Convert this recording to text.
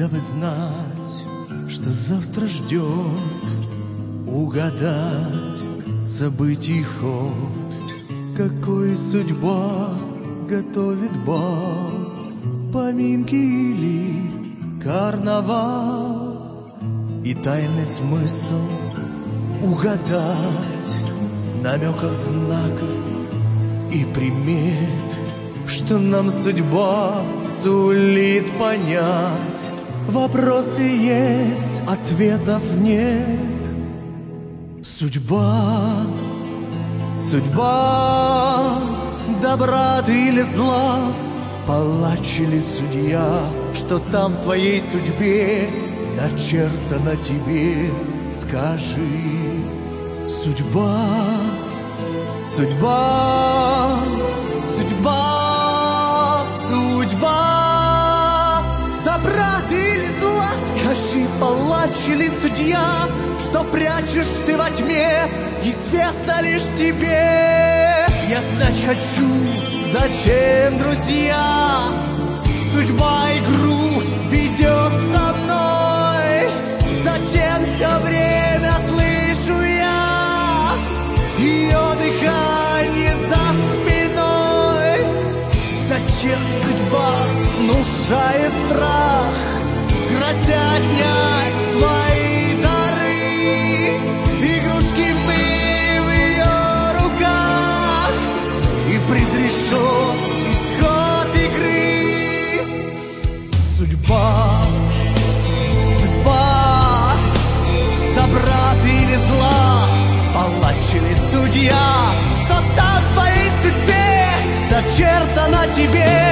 Дабы знать, что завтра ждет, угадать событий ход, какой судьба готовит бал, поминки или карнавал, и тайный смысл угадать, намеков, знаков и примет, что нам судьба сулит понять. Вопросы есть, ответов нет. Судьба, судьба, добра ты или зла, палач или судья, что там в твоей судьбе начертано тебе, скажи. Судьба, судьба, судьба, судьба, добра ты или зла, скажи, палач или судья, что прячешь ты во тьме, известно лишь тебе. Я знать хочу, зачем, друзья, судьба игру ведет со мной, зачем все время слышу я ее дыхание за спиной, зачем судьба внушает страх, грозя отнять свои дары. Игрушки мы в ее руках, и предрешен исход игры. Судьба, судьба, добра ты или зла, палач или судья, что там в твоей судьбе начертано тебе.